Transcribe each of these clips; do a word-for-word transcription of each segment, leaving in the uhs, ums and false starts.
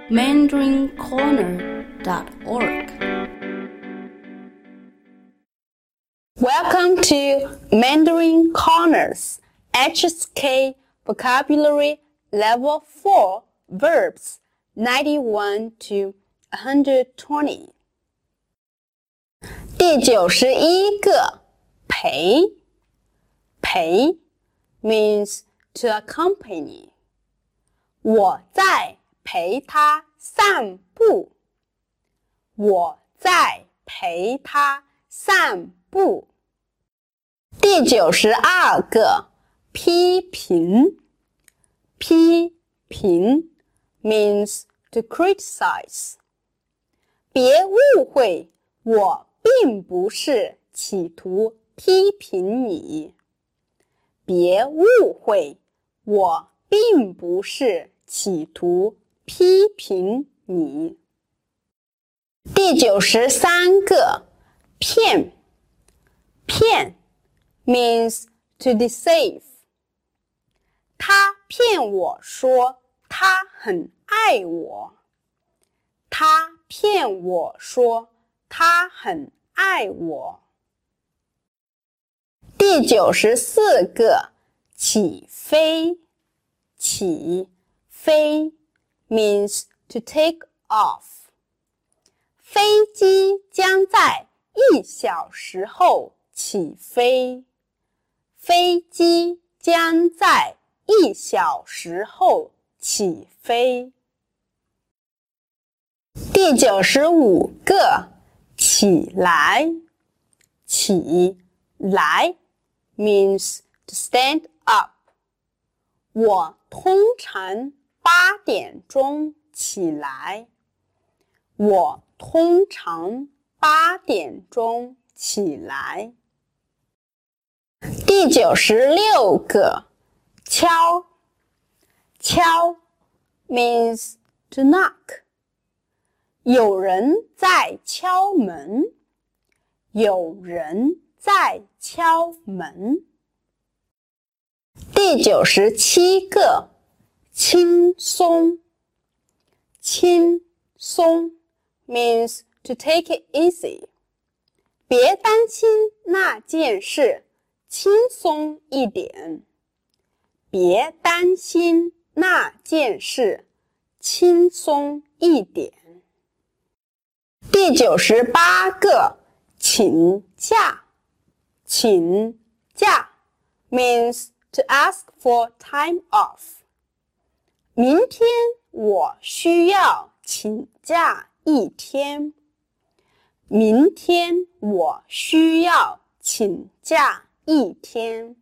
mandarin corner dot org. Welcome to Mandarin Corners H S K Vocabulary Level four Verbs ninety-one to one hundred twenty. 第九十一个陪陪 means to accompany. 我在陪他散步。我在陪他散步。第九十二个批评批评 means to criticize. 别误会，我并不是企图批评你。别误会，我并不是企图批评你。第九十三个骗骗 means to deceive. 他骗我说他很爱我。他骗我说他很爱我。第九十四个起飞起飞 means to take off. 飞机将在一小时后起飞。飞机将在一小时后起飞。第九十五个起来起来 means to stand up. 我通常八点钟起来。我通常八点钟起来。第九十六个敲敲 means to knock. 有人在敲门。有人在敲门。第九十七个轻松轻松 means to take it easy. 别担心那件事，轻松一点。别担心那件事，轻松一点。第九十八个请假请假 means to ask for time off. 明天我需要请假一天。明天我需要请假一天。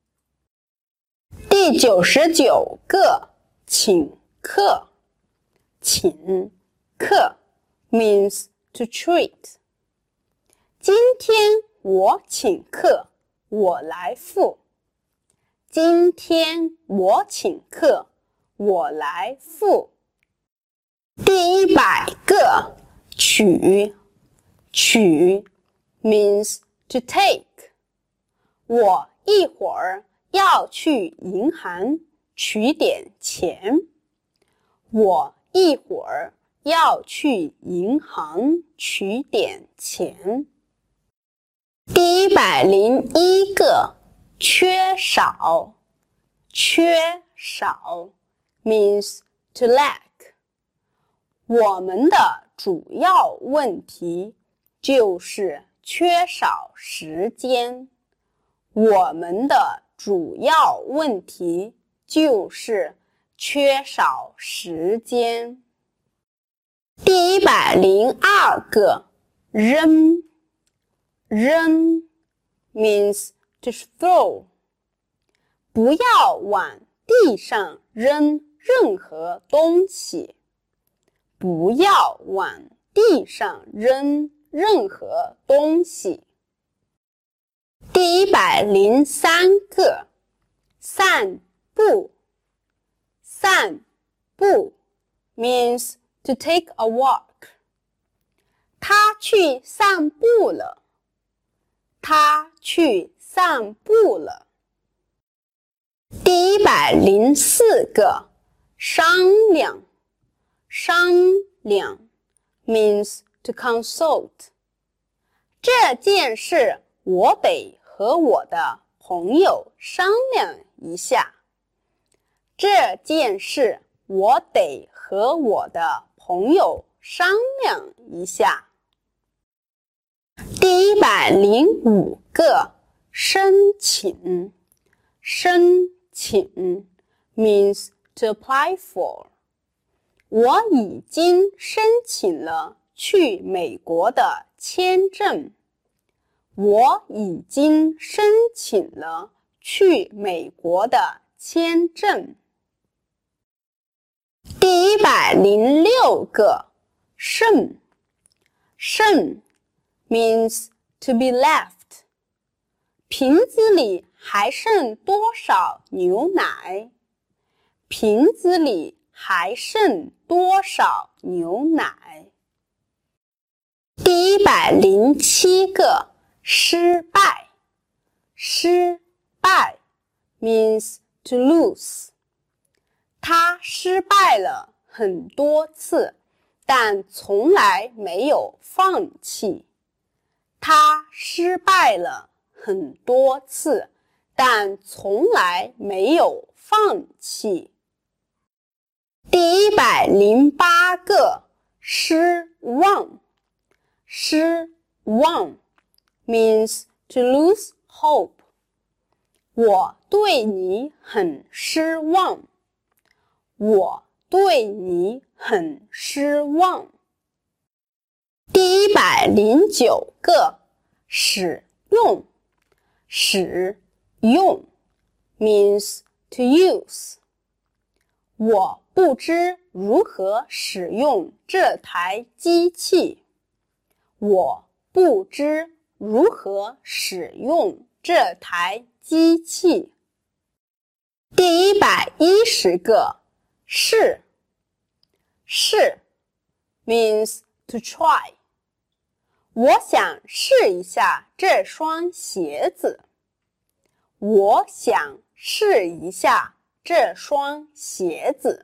第九十九个请客请客 means to treat. 今天我请客，我来付。今天我请客，我来付。第一百个取取 means to take. 我一会儿要去银行取点钱。我一会儿要去银行取点钱。第一百零一个缺少缺少 means to lack. 我们的主要问题就是缺少时间。我们的主要问题就是缺少时间。第一百零二个扔扔 means to throw. 不要往地上扔任何东西。不要往地上扔任何东西。第一百零三个散步散步 means to take a walk. 他去散步了。他去散步了。第一百零四个商量商量 means to consult. 这件事我得和我的朋友商量一下。这件事我得和我的朋友商量一下。第一百零五个申请，申请 means to apply for. 我已经申请了去美国的签证。我已经申请了去美国的签证。第一百零六个剩，剩 means to be left. 瓶子里还剩多少牛奶？瓶子里还剩多少牛奶？第一百零七个失败，失败 means to lose. 他失败了很多次，但从来没有放弃。他失败了很多次，但从来没有放弃。第一百零八个失望，失望 means to lose hope. 我对你很失望。我对你很失望。第一百零九个使用，使用 means to use. 我不知如何使用这台机器。我不知如何使用这台机器。第一百一十个试，试 means to try. 我想试一下这双鞋子。我想试一下这双鞋子。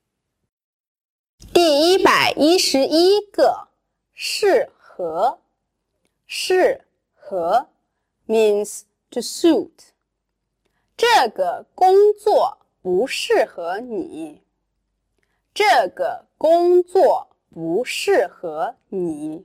第一百一十一个适合，适合 means to suit. 这个工作不适合你。这个工作不适合你。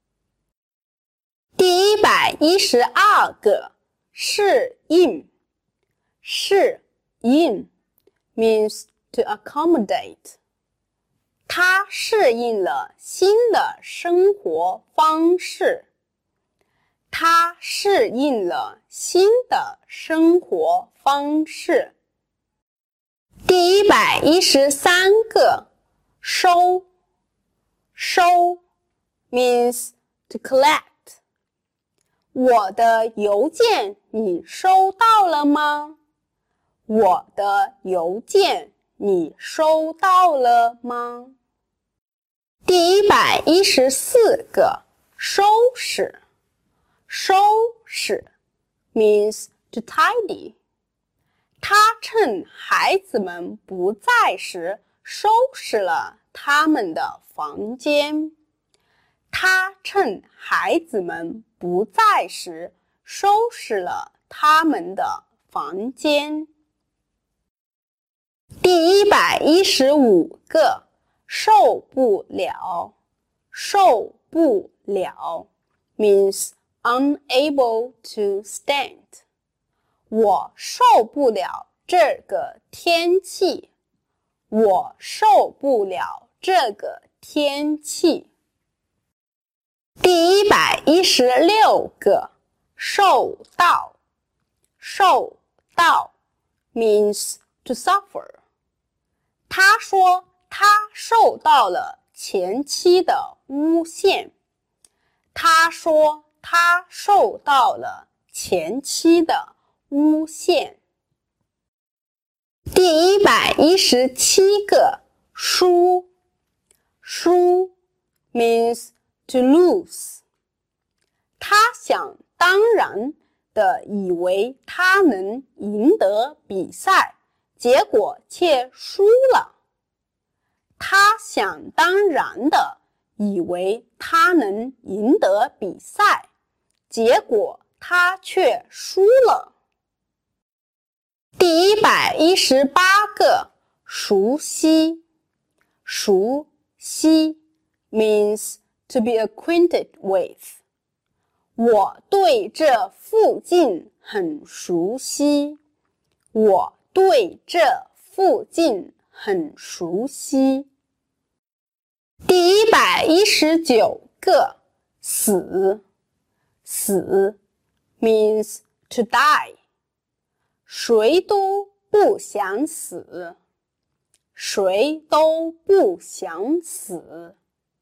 第一百一十二个适应，适应 means to accommodate. 他适应了新的生活方式。他适应了新的生活方式。第一百一十三个收，收 means to collect. 我的邮件你收到了吗？我的邮件你收到了吗？第一百一十四个收拾，收拾 means to tidy. 他趁孩子们不在时收拾了他们的房间。他趁孩子们不在时收拾了他们的房间。第一百一十五个受不了，受不了 means unable to stand. 我受不了这个天气。我受不了这个天气。第一百一十六个受到，受到 means to suffer. 他说他受到了前妻的诬陷。他说他受到了前妻的诬陷。第一百一十七个输，输 means to lose. 他想当然地以为他能赢得比赛，结果却输了。 他想当然的以为他能赢得比赛，结果他却输了。第一百一十八个，熟悉。熟悉 means to be acquainted with。我对这附近很熟悉。我对这附近很熟悉。第一百一十九个，死。死 means to die。谁都不想死。谁都不想死。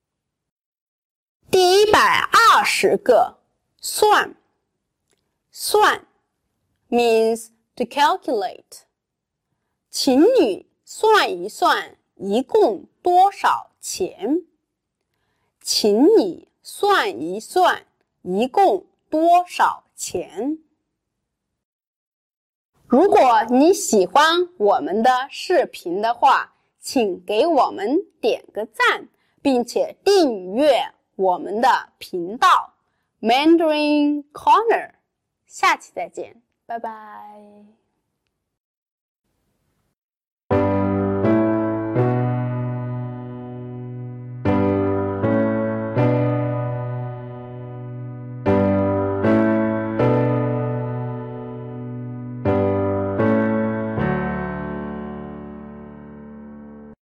第一百二十个，算。算 means to calculate。请你算一算一共多少钱。请你算一算一共多少钱。如果你喜欢我们的视频的话，请给我们点个赞，并且订阅我们的频道 Mandarin Corner。下期再见，拜拜。